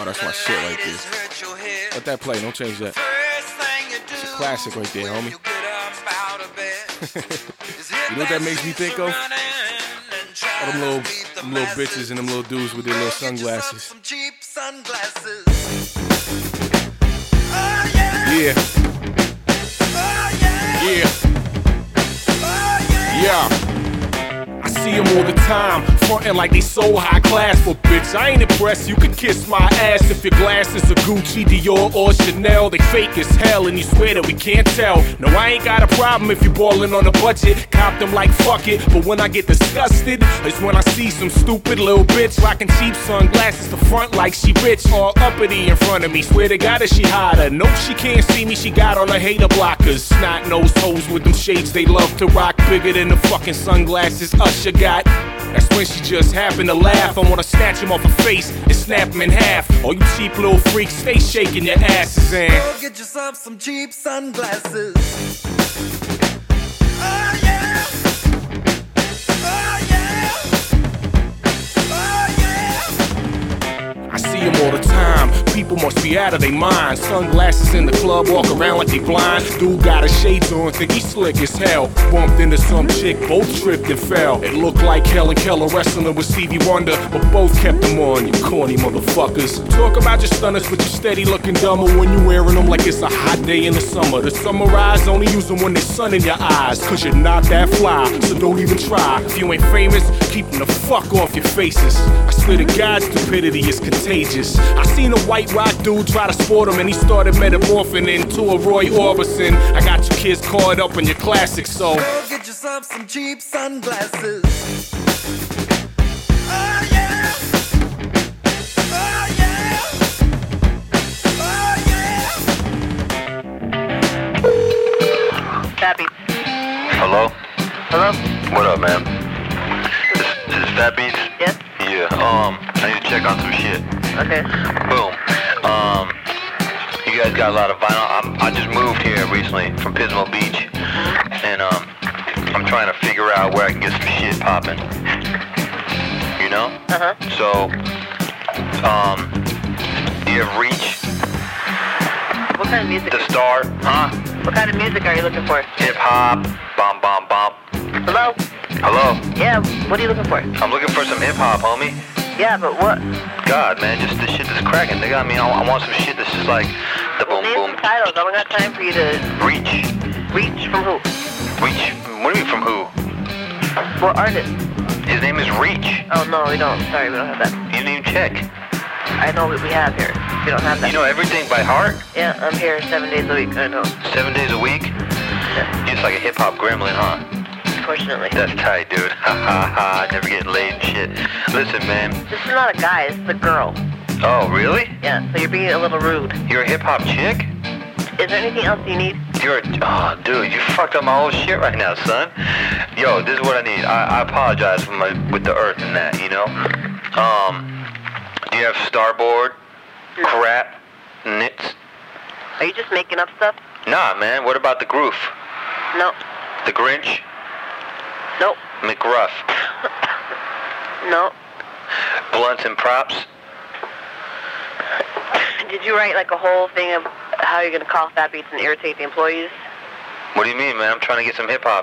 Oh, that's my shit right there. Let that play. Don't change that. It's a classic right there, homie. You know what that makes me think of? All them little bitches and them little dudes with their little sunglasses. Yeah. Yeah. I see them all the time, frontin' like they so high class. But bitch, I ain't impressed, you could kiss my ass. If your glasses are Gucci, Dior, or Chanel, they fake as hell and you swear that we can't tell. No, I ain't got a problem if you ballin' on a budget, cop them like fuck it. But when I get disgusted, it's when I see some stupid little bitch rockin' cheap sunglasses to front like she rich, all uppity in front of me. Swear to God that she hotter. Nope, she can't see me, she got on her hater blockers. Snot-nosed hoes with them shades they love to rock, bigger than the fucking sunglasses Usher got. That's when she just happened to laugh. I wanna snatch him off her face and snap him in half. All you cheap little freaks, stay shaking your asses and go get yourself some cheap sunglasses. Oh yeah. Oh yeah. Oh yeah. I see them all the time. People must be out of their mind. Sunglasses in the club, walk around like they blind. Dude got his shades on, think he slick as hell. Bumped into some chick, both tripped and fell. It looked like Helen Keller wrestling with Stevie Wonder, but both kept them on, you corny motherfuckers. Talk about your stunners, but you steady looking dumber when you wearing them like it's a hot day in the summer. To summarize, only use them when there's sun in your eyes, cause you're not that fly, so don't even try. If you ain't famous, keep them the fuck off your faces. I swear to God, stupidity is contagious. I seen a white rock dude try to sport him and he started metamorphing into a Roy Orbison. I got you kids caught up in your classics, so go get yourself some cheap sunglasses. Oh yeah. Oh yeah. Oh yeah. Fat Beats. Hello? Hello? What up, man? This is Fat Beats? Yes? Yeah, I need to check on some shit. Okay. Boom. You guys got a lot of vinyl. I just moved here recently from Pismo Beach, and I'm trying to figure out where I can get some shit popping. You know? Uh-huh. So, do you have Reach? What kind of music? The Star? Huh? What kind of music are you looking for? Hip hop. Bom bom bom. Hello? Hello? Yeah, what are you looking for? I'm looking for some hip hop, homie. Yeah, but what? God, man, just the shit that's cracking. They got me. I want some shit that's just like the Well, boom name boom. some titles. I don't got time for you to Reach. reach from who? Reach. What do you mean from who? What artist? His name is Reach. Oh, no, we don't. Sorry, we don't have that. You didn't even check. I know what we have here. We don't have that. You know everything by heart? Yeah, I'm here 7 days a week. I know. 7 days a week? Yeah, Just like a hip hop gremlin, huh? unfortunately. That's tight, dude. Ha ha ha. Never getting laid and shit. Listen, man. This is not a guy. This is a girl. Oh, really? Yeah, so you're being a little rude. You're a hip hop chick? Is there anything else you need? Oh, dude, you fucked up my whole shit right now, son. Yo, this is what I need. I apologize with the earth and that, you know? Do you have Starboard? No. Crap? Nits? Are you just making up stuff? Nah, man. What about the Groof? No. The Grinch? Nope. McRuff? No. Blunts and Props? Did you write like a whole thing of how you're gonna call Fat Beats and irritate the employees? What do you mean, man? I'm trying to get some hip-hop.